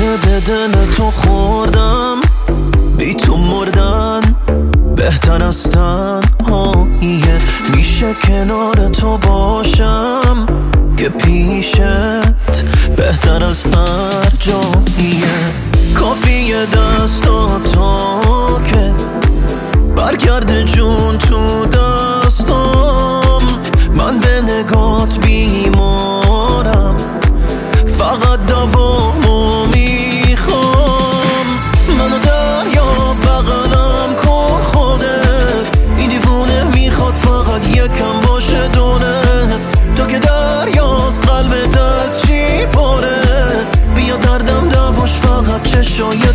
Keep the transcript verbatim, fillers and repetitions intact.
زهره به دل تو خوردم، بی تو مردن بهتر از تنهاییه. میشه کنار تو باشم که پیشت بهتر از هر جاییه. کافیه دستاتو که برگرده جون تو دستم، من به نگات بیمارم، فقط دوامو میخوام. منو دریا بغلم کن خودت، این دیوونه میخواد فقط یکم باشه دونه. تو که دریاست قلبت از چی پاره، بیا دردم دواش فقط چشای